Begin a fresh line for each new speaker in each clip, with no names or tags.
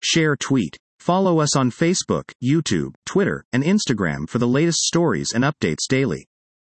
Share tweet. Follow us on Facebook, YouTube, Twitter, and Instagram for the latest stories and updates daily.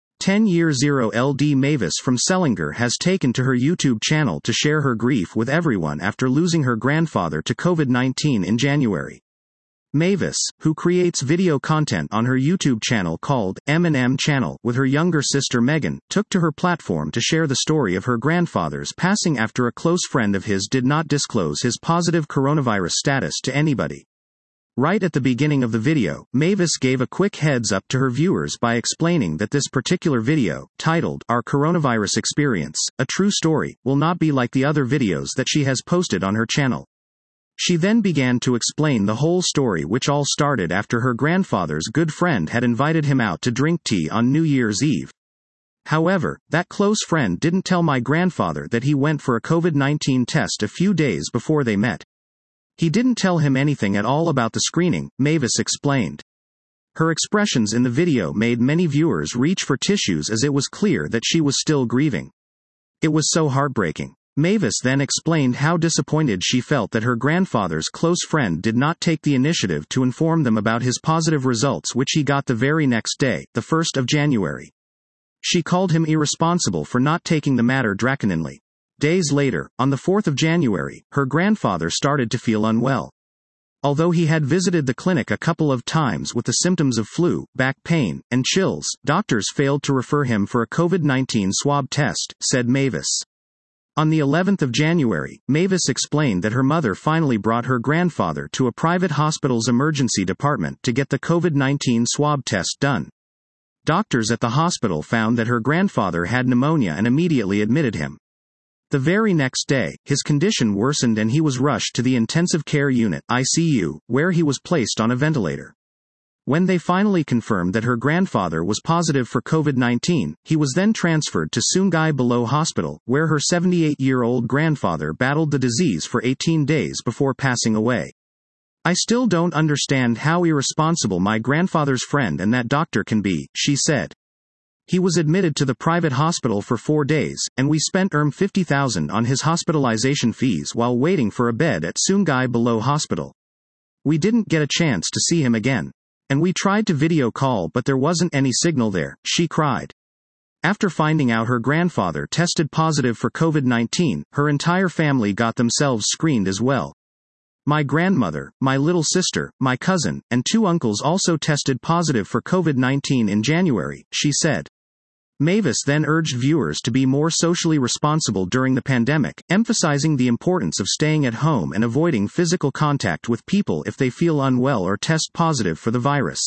10-year-0 LD Mavis from Sellinger has taken to her YouTube channel to share her grief with everyone after losing her grandfather to COVID-19 in January. Mavis, who creates video content on her YouTube channel called M&M Channel with her younger sister Megan, took to her platform to share the story of her grandfather's passing after a close friend of his did not disclose his positive coronavirus status to anybody. Right at the beginning of the video, Mavis gave a quick heads up to her viewers by explaining that this particular video, titled Our Coronavirus Experience, a True Story, will not be like the other videos that she has posted on her channel. She then began to explain the whole story, which all started after her grandfather's good friend had invited him out to drink tea on New Year's Eve. However, that close friend didn't tell my grandfather that he went for a COVID-19 test a few days before they met. He didn't tell him anything at all about the screening, Mavis explained. Her expressions in the video made many viewers reach for tissues as it was clear that she was still grieving. It was so heartbreaking. Mavis then explained how disappointed she felt that her grandfather's close friend did not take the initiative to inform them about his positive results, which he got the very next day, the 1st of January. She called him irresponsible for not taking the matter draconianly. Days later, on the 4th of January, her grandfather started to feel unwell. Although he had visited the clinic a couple of times with the symptoms of flu, back pain, and chills, doctors failed to refer him for a COVID-19 swab test, said Mavis. On the 11th of January, Mavis explained that her mother finally brought her grandfather to a private hospital's emergency department to get the COVID-19 swab test done. Doctors at the hospital found that her grandfather had pneumonia and immediately admitted him. The very next day, his condition worsened and he was rushed to the intensive care unit (ICU), where he was placed on a ventilator. When they finally confirmed that her grandfather was positive for COVID-19, he was then transferred to Sungai Buloh Hospital, where her 78-year-old grandfather battled the disease for 18 days before passing away. I still don't understand how irresponsible my grandfather's friend and that doctor can be, she said. He was admitted to the private hospital for 4 days, and we spent 50,000 on his hospitalization fees while waiting for a bed at Sungai Buloh Hospital. We didn't get a chance to see him again. And we tried to video call but there wasn't any signal there, she cried. After finding out her grandfather tested positive for COVID-19, her entire family got themselves screened as well. My grandmother, my little sister, my cousin, and 2 uncles also tested positive for COVID-19 in January, she said. Mavis then urged viewers to be more socially responsible during the pandemic, emphasizing the importance of staying at home and avoiding physical contact with people if they feel unwell or test positive for the virus.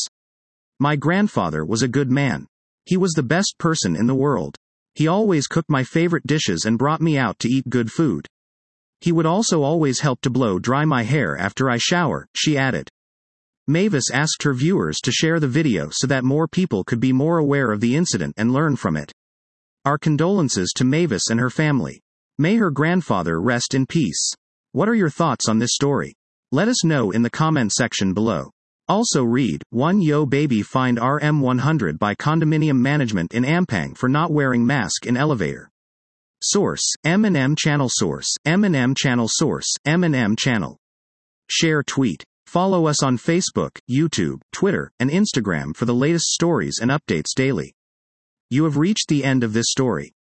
My grandfather was a good man. He was the best person in the world. He always cooked my favorite dishes and brought me out to eat good food. He would also always help to blow dry my hair after I shower, she added. Mavis asked her viewers to share the video so that more people could be more aware of the incident and learn from it. Our condolences to Mavis and her family. May her grandfather rest in peace. What are your thoughts on this story? Let us know in the comment section below. Also read, 1 Yo Baby fined RM100 by condominium management in Ampang for not wearing mask in elevator. Source, M&M Channel. Source, M&M Channel. Source, M&M Channel. Share tweet. Follow us on Facebook, YouTube, Twitter, and Instagram for the latest stories and updates daily. You have reached the end of this story.